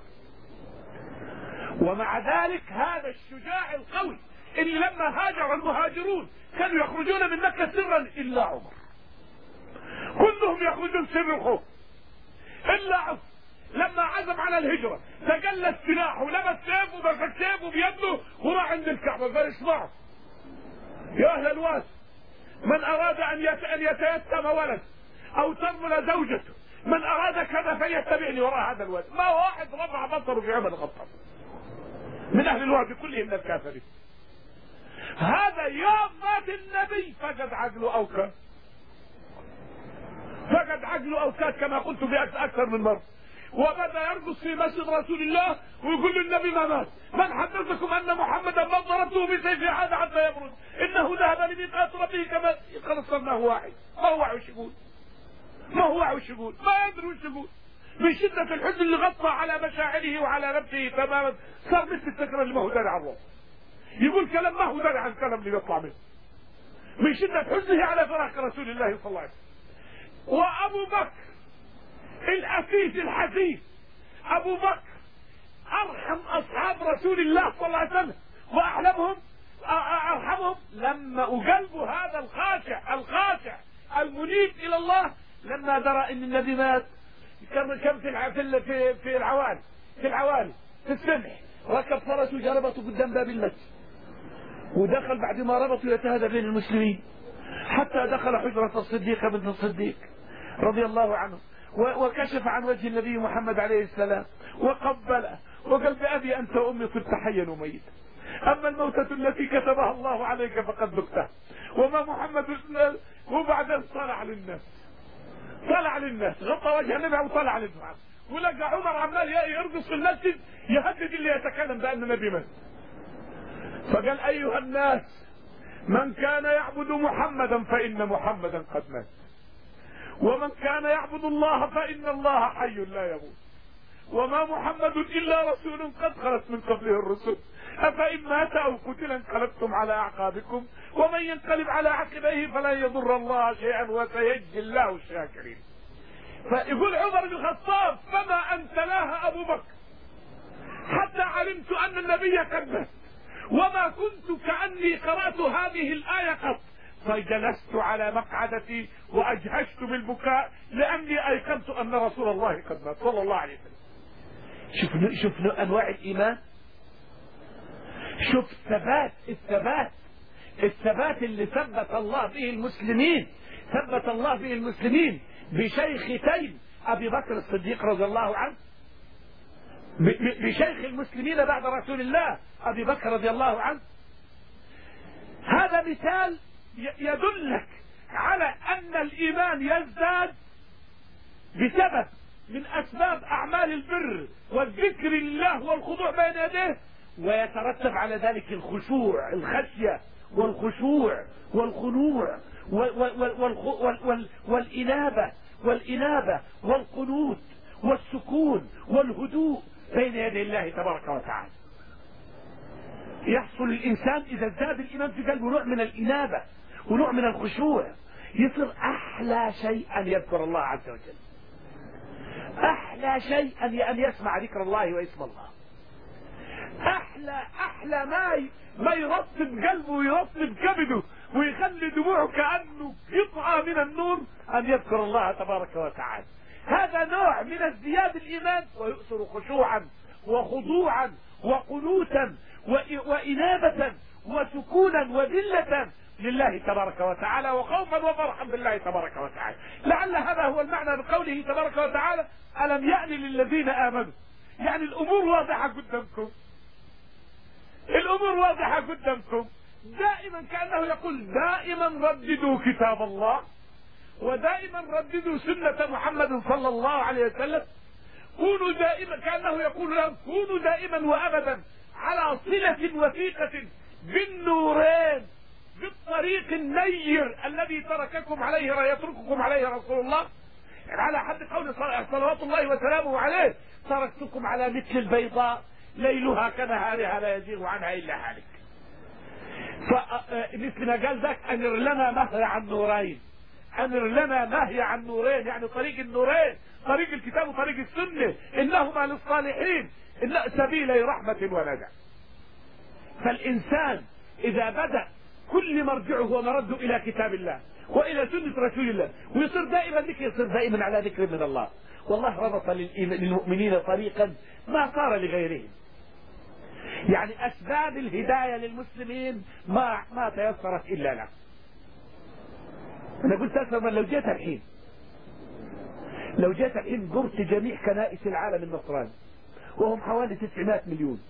ومع ذلك هذا الشجاع القوي اللي لما هاجر المهاجرون كانوا يخرجون من مكة سرا الا عمر، كلهم يخرجون سر الخوف الا عمر لما عزم على الهجرة تجلى سلاحه ولبس سيفه ومسك سيفه بيده وراح عند الكعبة قال اسمعوا يا اهل الواس، من اراد ان ان يتيتم ولد او ترمل زوجته، من اراد كذا فليتبعني وراء هذا الواد. ما واحد رفع بصره في عمر الخطاب من اهل الواد كلهم من الكافرين. هذا يوم مات النبي فقد عقله اوكاد، فقد عقله اوكاد كما قلت في اكثر من مرة، وبدا يرقص في مسجد رسول الله ويقول للنبي ما مات، من حدثكم ان محمدا ما ضربته بسيفه هذا حتى يبرد، انه ذهب لميقات ربه كما قال صرناه واحد. ما هو واعي وش يقول؟ ما هو واعي وش يقول؟ ما يدري وش يقول، من شدة الحزن اللي غطى على مشاعره وعلى نفسه تماما صار مثل السكرة اللي ما هو داري عن روحه، يقول كلام ما هو داري عن الكلام اللي يطلع منه من شدة حزنه على فراق رسول الله صلى الله عليه وسلم. وابو بكر الأسيس الحزين، أبو بكر أرحم أصحاب رسول الله صلى الله عليه وسلم وأعلمهم أرحمهم لما أقلبوا هذا الخاشع الخاشع المنيب إلى الله لما درى أن النبي مات. كم كم في في في العوالي في العوالي في السمح ركب فرسه جربته قدام باب المسجد، ودخل بعد ما ربطوا يتهادى بين المسلمين حتى دخل حجرة الصديق بنت الصديق رضي الله عنه، وكشف عن وجه النبي محمد عليه السلام وقبله وقال بأبي أنت وأمي صرت حيا وميتا، أما الموتة التي كتبها الله عليك فقد ذقتها وما محمد. وبعدين طلع للناس طلع للناس غطى وجه النبي وطلع للناس، ولقى عمر عمال يرقص في المسجد يهدد اللي يتكلم بأن النبي مات. فقال أيها الناس من كان يعبد محمدا فإن محمدا قد مات، ومن كان يعبد الله فإن الله حي لا يموت، وما محمد إلا رسول قد خلت من قبله الرسل، أفإن مات أو قتل انقلبتم على أعقابكم ومن ينقلب على عقبيه فلن يضر الله شيئا وسيجزي الله الشاكرين. فيقول عمر بن الخطاب فما أنت لها أبو بكر حتى علمت أن النبي قد مات، وما كنت كأني قرأت هذه الآية قط، فجلست على مقعدتي وأجهشت بالبكاء لأني أيقنت أن رسول الله قد مات صلى الله عليه وسلم. شوفوا شوفوا أنواع الإيمان، شوف ثبات الثبات الثبات اللي ثبت الله به المسلمين، ثبت الله به المسلمين بشيختين أبي بكر الصديق رضي الله عنه، بشيخ المسلمين بعد رسول الله أبي بكر رضي الله عنه. هذا مثال يدلك على أن الإيمان يزداد بسبب من أسباب أعمال البر والذكر لله والخضوع بين يديه، ويترتب على ذلك الخشوع الخشية والخشوع والخنوع والإنابة والإنابة والقنوت والسكون والهدوء بين يدي الله تبارك وتعالى. يحصل الإنسان إذا ازداد الإيمان في قلبه نوع من الإنابة ونوع من الخشوع، يصير أحلى شيء أن يذكر الله عز وجل، أحلى شيء أن يسمع ذكر الله واسم الله، أحلى أحلى ما ما يرطب قلبه ويرطب كبده ويخلي دموعه كأنه قطعة من النور أن يذكر الله تبارك وتعالى. هذا نوع من ازدياد الإيمان، ويؤثر خشوعا وخضوعا وقنوتا وإنابة وسكونا وذلة لله تبارك وتعالى وخوفا وفرحا بالله تبارك وتعالى. لعل هذا هو المعنى بقوله تبارك وتعالى ألم يأن للذين آمنوا. يعني الأمور واضحة قدامكم، الأمور واضحة قدامكم. دائما كأنه يقول دائما رددوا كتاب الله، ودائما رددوا سنة محمد صلى الله عليه وسلم. كونوا دائما، كأنه يقول لهم كونوا دائما وأبدا على صلة وثيقة بالنورين، بالطريق النير الذي ترككم عليه يترككم عليه رسول الله، يعني على حد قول صلوات الله وسلامه عليه تركتكم على مثل البيضاء ليلها كنهارها لا يزيغ عنها إلا هالك. فمثل ما قال ذاك أنر لنا مهي عن نورين، أمر لنا نهي عن نورين، يعني طريق النورين، طريق الكتاب وطريق السنة، إنهما للصالحين إن سبيل رحمة ونجاة. فالإنسان إذا بدأ كل مرجعه ومرده إلى كتاب الله وإلى سنة رسول الله ويصير دائما ذكر، يصير دائما على ذكر من الله، والله ربط للمؤمنين طريقا ما صار لغيرهم. يعني أسباب الهداية للمسلمين ما ما تيسرت إلا له. أنا قلت أكثر من لو جيت الحين لو جيت الحين زرت جميع كنائس العالم النصراني وهم حوالي تسعمائة مليون،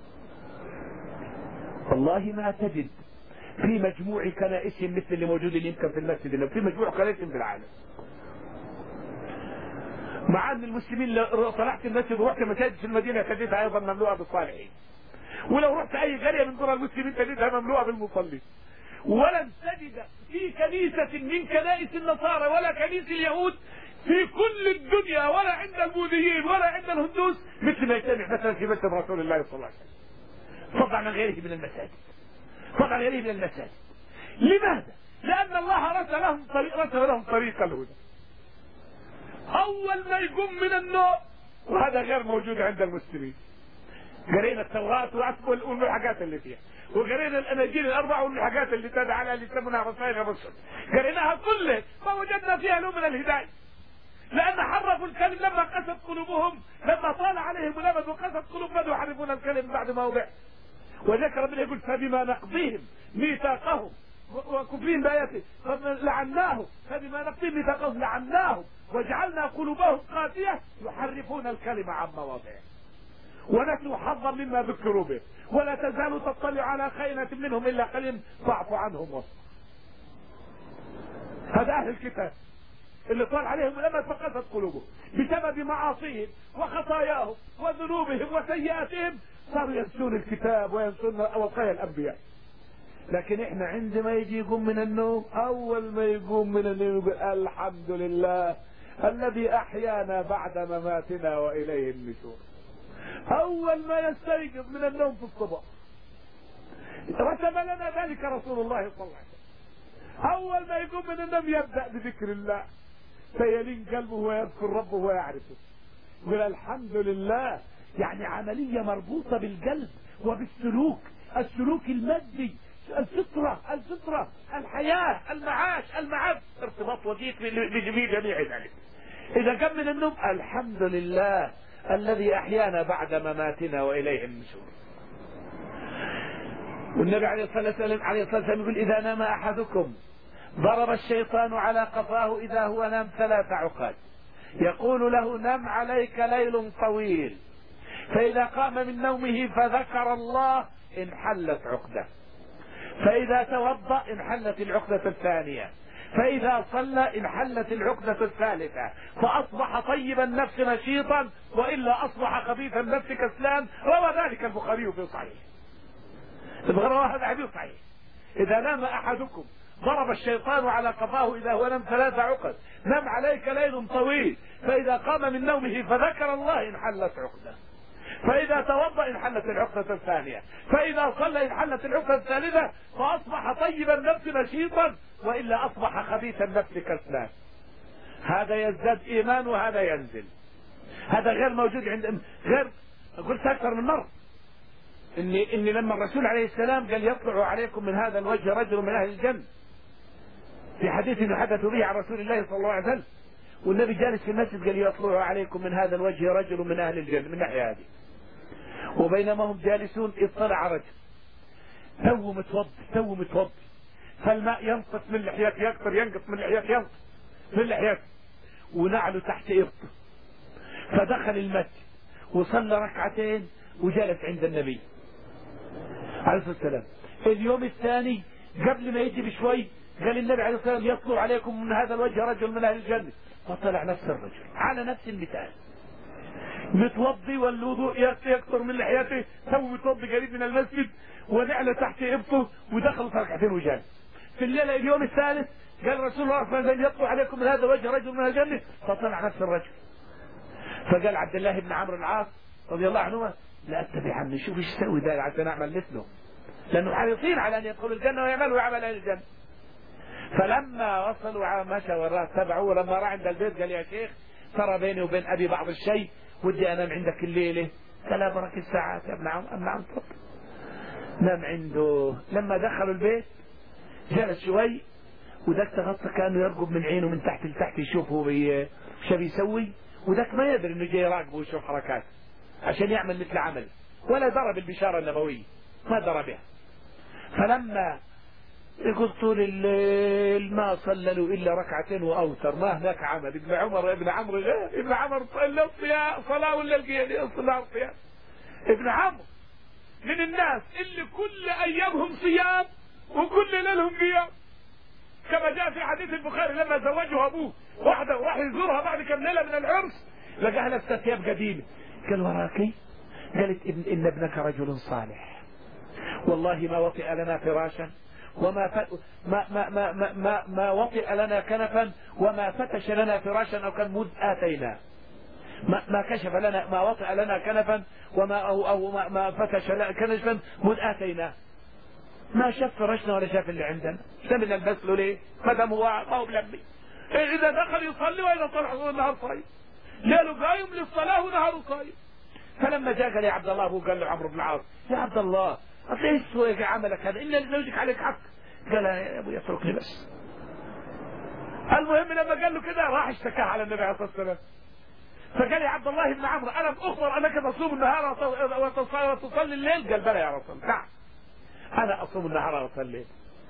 والله ما تجد في مجموع كنائسهم مثل اللي موجودين يمكن في المسجد، اللي في مجموع كنائسهم في العالم. مع أن المسلمين لو طلعت المسجد ورحت مساجد في المدينة تجدها أيضا مملوءة بالصالحين، ولو رحت أي قرية من قرى المسلمين تجدها مملوءة بالمصلين، ولن تجد في كنيسة من كنائس النصارى ولا كنيسة اليهود في كل الدنيا ولا عند البوذيين ولا عند الهندوس مثل ما يجتمع مثلا في مسجد رسول الله صلى الله عليه وسلم، فضلا عن غيره من المساجد، فضلا عن غيره من المساجد. لماذا؟ لأن الله رسل لهم طريق رسل لهم طريق الهدى. أول ما يقوم من النوم، وهذا غير موجود عند المسلمين، قرينا التوراة والحاجات اللي فيها، وقرينا الاناجيل الاربعه والحاجات اللي تدعى على اللي يسمونها رسائل الرسل، قريناها كلها ما وجدنا فيها نوع من الهدايه، لان حرفوا الكلمه ولذلك لما قست قلوبهم، لما طال عليهم الامد وقست قلوب بدوا يحرفون الكلم بعد ما وضع. وذكر ربنا يقول فبما نقضيهم ميثاقهم وكفرهم بآياته لعناهم، فبما نقضيهم ميثاقهم لعناهم وجعلنا قلوبهم قاسية يحرفون الكلمة عن مواضعه ونسوا حظا مما ذكروا به ولا تزال تطلع على خائنة منهم إلا قليل فاعف عنهم واصفح. هذا أهل الكتاب اللي طال عليهم الأمد فقست قلوبهم بسبب معاصيهم وخطاياهم وذنوبهم وسيئاتهم، صاروا ينسون الكتاب وينسون وصايا الأنبياء. لكن احنا عندما يجي يقوم من النوم، أول ما يقوم من النوم يقول الحمد لله الذي أحيانا بعد مماتنا وإليه النشور. أول ما يستيقظ من النوم في الصبح رسم لنا ذلك رسول الله صلى الله عليه وسلم. أول ما يقوم من النوم يبدأ بذكر الله فيلين قلبه ويذكر ربه ويعرفه، يقول الحمد لله. يعني عملية مربوطة بالقلب وبالسلوك، السلوك المادي، الفطرة الفطرة الحياة المعاش المعاد، ارتباط وثيق بجميع ذلك. إذا قام من النوم الحمد لله الذي أحيانا بعد مماتنا وإليه النشور. والنبي عليه الصلاة والسلام يقول إذا نام أحدكم ضرب الشيطان على قفاه إذا هو نام ثلاث عقاد يقول له نم عليك ليل طويل، فإذا قام من نومه فذكر الله انحلت عقدة، فإذا توضأ انحلت العقدة الثانية، فإذا صلى انحلت العقدة الثالثة، فأصبح طيب النفس نشيطا وإلا أصبح خبيث النفس كسلان. روى ذلك البخاري في صحيح. روى هذا حديث صحيح. إذا نام أحدكم ضرب الشيطان على قفاه إذا هو نام ثلاث عقد نم عليك ليل طويل، فإذا قام من نومه فذكر الله انحلت عقدة، فإذا توضأ انحلت العقدة الثانية، فإذا صلى انحلت العقدة الثالثة، فأصبح طيب النفس نشيطا وإلا أصبح خبيث النفس كسلان. هذا يزداد إيمان وهذا ينزل. هذا غير موجود عند غير قلت أكثر من مرة إني إني لما الرسول عليه السلام قال يطلع عليكم من هذا الوجه رجل من أهل الجنة، في حديث يحدث به عن رسول الله صلى الله عليه وسلم، والنبي جالس في المسجد قال يطلع عليكم من هذا الوجه رجل من أهل الجنة من ناحية هذه. وبينما هم جالسون اطلع رجل تو متوضي تو متوضي فالماء ينقص من لحيته، يكثر ينقص من لحيته ينقص من لحيته ونعله تحت إبطه، فدخل المسجد وصلى ركعتين وجلس عند النبي عليه الصلاة والسلام. اليوم الثاني قبل ما يجي بشوي قال النبي عليه الصلاة والسلام يطلع عليكم من هذا الوجه رجل من أهل الجنة، فطلع نفس الرجل على نفس المثال متوضي والوضوء يكثر من لحيته، تو متوضي قريب من المسجد ونعله تحت إبطه ودخل في ركعتين وجلس. في الليلة اليوم الثالث قال رسول الله صلى الله عليه وسلم يطلع عليكم من هذا الوجه رجل من الجنة، فطلع نفس الرجل. فقال عبد الله بن عمرو العاص رضي الله عنهما لا اتبعني، شوف ايش يسوي ده عشان اعمل مثله، لانه حريصين على ان يدخلوا الجنة ويعملوا عمل اهل الجنة. فلما وصلوا مشى وراه تبعوه، ولما راح عند البيت قال يا شيخ ترى بيني وبين ابي بعض الشيء ودي انام عندك الليله. قال برك الساعات يا ابن عم ابن عم تفضل. نام عنده. لما دخلوا البيت جلس شوي وذاك تغطى كانه يرقب من عينه من تحت لتحت يشوف هو شو بيسوي، وذاك ما يدري انه جاي يراقبه ويشوف حركاته عشان يعمل مثل عمل، ولا درى بالبشاره النبويه ما درى بها. فلما يقول طول الليل ما صلى له الا ركعتين واوتر، ما هناك عمل. ابن عمر ابن عمرو ابن عمرو صلى الصيام صلاه ولا القيام صلاه الصيام. ابن عمرو من الناس اللي كل ايامهم صيام وكل ليلهم قيام، كما جاء في حديث البخاري لما زوجه ابوه واحده وراح يزورها بعد كم ليله من العرس لقاها لابسه ثياب قديمه. قال وراكي؟ قالت إن, ان ابنك رجل صالح والله ما وطئ لنا فراشا وما ف... ما ما ما ما ما, ما وطئ لنا كنفا وما فتش لنا فراشا او كان مذ اتينا، ما ما كشف لنا ما وطئ لنا كنفا وما او او ما, ما فتش لنا كنفا مذ اتينا، ما شاف فرشنا ولا شاف اللي عندنا، سمي نلبس له ليه؟ ما دام هو ما هو بلبي. اذا دخل يصلي واذا طلع النهار صايم، ليله قايم للصلاه ونهاره صايم. فلما جاء قال يا عبد الله، ابوه قال له عمرو بن العاص يا عبد الله ايش سوى في عملك هذا؟ ان لزوجك عليك حق. قال يا ابوي اتركني بس. المهم لما قال له كده راح اشتكاه على النبي عليه الصلاه والسلام. فقال يا عبد الله بن عمرو ألم أخبر أنك تصوم النهار وتصلي الليل؟ قال بلى يا رسول الله. نعم أنا أصوم النهار وأصلي الليل.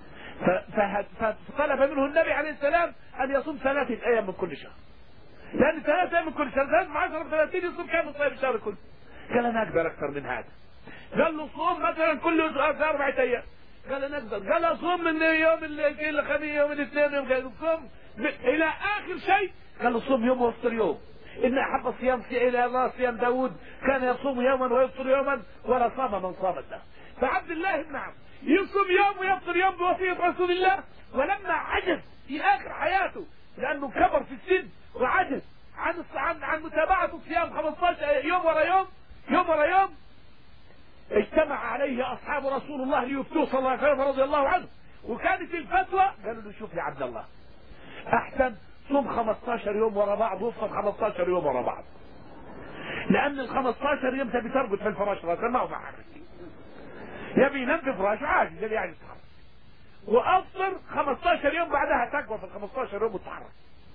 فطلب منه النبي عليه السلام أن يصوم ثلاثة أيام من كل شهر، لأن ثلاثة أيام من كل شهر ثلاثة عشر ثلاثين يصوم كامل طيب الشهر كله. قال أنا أقدر أكثر من هذا. قال له صوم مثلا كل أربعة أيام. قال أنا أقدر. قال أصوم من يوم الخميس يوم الاثنين يوم قال صوم إلى آخر شيء. قال له صوم يوم وافطر يوم. إن أحب الصيام إلى الله صيام داود كان يصوم يوما ويفطر يوما ولا صام من صام الدهر. فعبد الله بن عمرو يصوم يوم ويفطر يوم بوصية رسول الله. ولما عجز في آخر حياته لأنه كبر في السن وعجز عن عن عن متابعة الصيام خمسة عشر يوم ورا يوم يوم ورا يوم، اجتمع عليه أصحاب رسول الله ليفتوه صلى الله عليه وسلم رضي الله عنه. وكانت الفتوى قالوا له شوف يا عبد الله أحسن صوم خمسة عشر يوم ورا بعض وافطر خمسة عشر يوم ورا بعض، لأن ال خمسة عشر يوم تبي ترقد في الفراش راسا ما هو معك يبي ينام في فراشه عادي يبي يعني يتحرك، وأفطر خمسة عشر يوم بعدها تقوى في ال خمسة عشر يوم وتتحرك.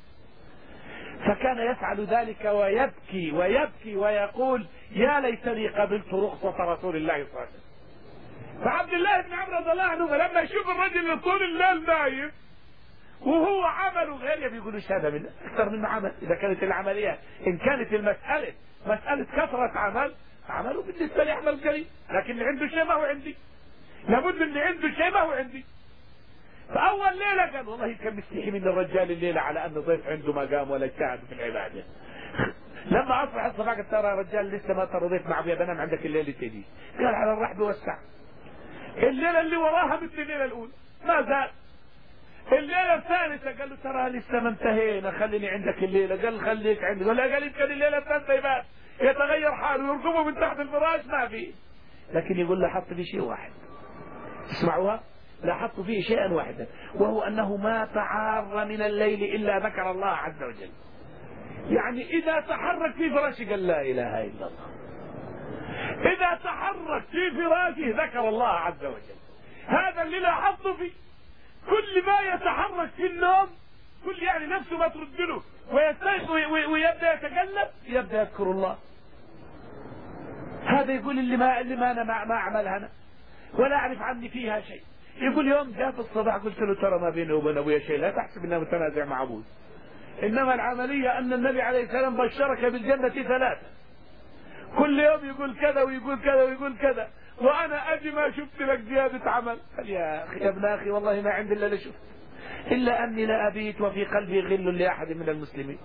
فكان يفعل ذلك ويبكي ويبكي ويقول يا ليتني قبلت رخصة رسول الله صلى الله عليه وسلم. فعبد الله بن عمرو رضي الله عنه لما يشوف الرجل يطول الليل نايم وهو عمله غير بيقول ايش هذا من اكثر منه عمل. اذا كانت العمليه ان كانت المساله مساله كثره عمل عمله بالنسبه لي عمل قليل، لكن اللي عنده شيء ما هو عندي، لابد اللي عنده شيء ما هو عندي. فاول ليله قال والله كان مستحي من الرجال الليله على ان ضيف عنده ما قام ولا اجتهد في العباده. لما اصبح الصباح قلت ترى يا رجال لسه ما ترى ضيف معه بنام عندك الليله تجي. قال على الرحب والسعه. الليله اللي وراها مثل الليله الاولى ما زال. الليله الثالثه قال له ترى لسه ما انتهينا خليني عندك الليله. قال خليك عندي. ولا قال يمكن الليله الثالثه يبات يتغير حاله يرقبه من تحت الفراش ما في. لكن يقول لاحظت في شيء واحد اسمعوها، لاحظت فيه شيئا واحدا وهو انه ما تعار من الليل الا ذكر الله عز وجل. يعني اذا تحرك في فراشه قال لا اله الا الله، اذا تحرك في فراشه ذكر الله عز وجل. هذا اللي لاحظته فيه. كل ما يتحرك في النوم كل يعني نفسه ما ترد له ويستيقظ ويبدا يتقلب يبدا يذكر الله. هذا يقول اللي ما اللي ما انا ما, ما اعملها انا ولا اعرف عني فيها شيء. يقول يوم جاء في الصباح قلت له ترى ما بيني وبين ابويا شيء لا تحسب انه متنازع مع ابوي، انما العمليه ان النبي عليه السلام بشرك بالجنه ثلاثه، كل يوم يقول كذا ويقول كذا ويقول كذا وانا اجي ما شفت لك زياده عمل. قال يا اخي يا ابن اخي والله ما عندي الا اللي شفت، الا اني لا ابيت وفي قلبي غل لاحد من المسلمين.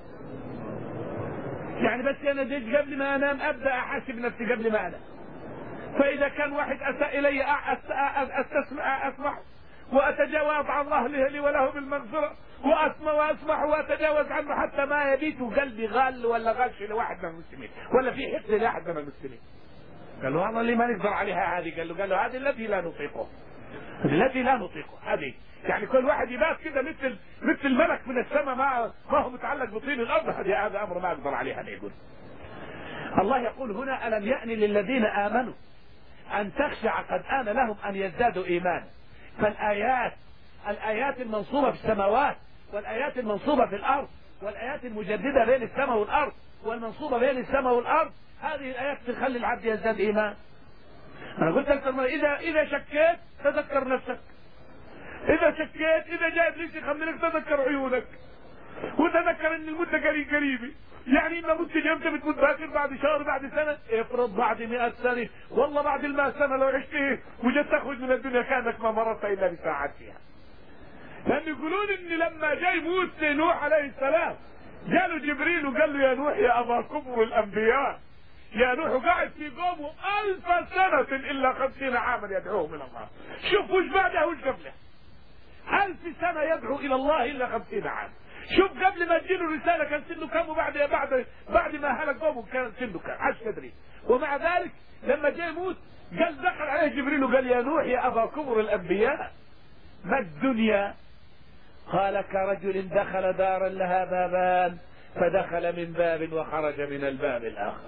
يعني بس انا جيت قبل ما انام ابدا احاسب نفسي قبل ما انام. فاذا كان واحد اساء الي استسمع اسمح واتجاوز عن الله لي وله بالمغفره واسمع واسمح واتجاوز عنه حتى ما يبيت قلبي غال ولا غش لواحد من المسلمين ولا في حقد لاحد من المسلمين. قال له والله اللي ما نقدر عليها هذه. قال له قال له هذه التي لا نطيقها، التي لا نطيقها هذه. يعني كل واحد يبات كده مثل مثل ملك من السماء ما ما هو متعلق بطين الارض، هذا هذا امر ما اقدر عليه. هذا يقول الله يقول هنا الم يأن للذين امنوا ان تخشع قد آن لهم ان يزدادوا ايمانا. فالايات الايات المنصوبه في السماوات والايات المنصوبه في الارض والايات المجدده بين السماء والارض والمنصوبه بين السماء والارض هذه الايات تخلي العبد يزداد ايمان. انا قلت لك اذا اذا شكيت تذكر نفسك، اذا شكيت اذا جاء ابليس يخمنك تذكر عيونك وتذكر ان المده قريب قريبه. يعني اما مت امتى بتموت باكر بعد شهر بعد سنه، افرض بعد مئة سنه والله بعد المئة سنه لو عشت ايه وجدت تخرج من الدنيا كانك ما مررت الا بساعات فيها. لان يقولون ان لما جاي موسى نوح عليه السلام جاله جبريل وقال له يا نوح يا ابا كبر الانبياء يا نوح قاعد في قومه الف سنه الا خمسين عاما يدعوهم الى الله. شوف وش بعده وش قبله، الف سنه يدعو الى الله الا خمسين عام. شوف قبل ما تجيله الرساله كان سنه كم وبعد بعد بعد ما هلك قومه كان سنه كم عاش تدري. ومع ذلك لما جاء يموت قال دخل عليه جبريل وقال يا نوح يا ابا كبر الانبياء ما الدنيا؟ قال كرجل دخل دارا لها بابان فدخل من باب وخرج من الباب الاخر.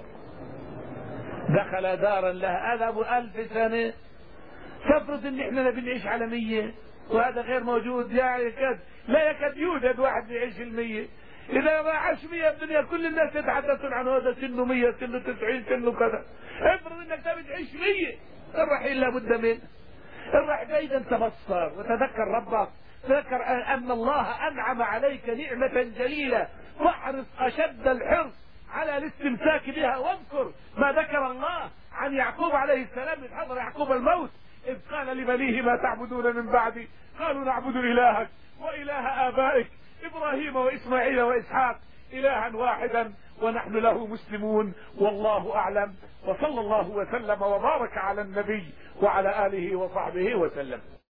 دخل دارا لها هذا ابو الف سنه. تفرض ان احنا بنعيش على مية وهذا غير موجود، يعني يكاد لا يكاد يوجد واحد يعيش المية. اذا ما عاش مية الدنيا كل الناس يتحدثون عن هذا سنه مية سنه تسعين سنه كذا. افرض انك تبي تعيش مية، الرحيل لابد منه. الرحيل اذا تبصر وتذكر ربك، تذكر ان الله انعم عليك نعمة جليلة، واحرص اشد الحرص على الاستمساك بها، واذكر ما ذكر الله عن يعقوب عليه السلام من حضر يعقوب الموت اذ قال لبنيه ما تعبدون من بعدي قالوا نعبد الهك واله ابائك ابراهيم واسماعيل واسحاق الها واحدا ونحن له مسلمون والله اعلم. وصلى الله وسلم وبارك على النبي وعلى اله وصحبه وسلم.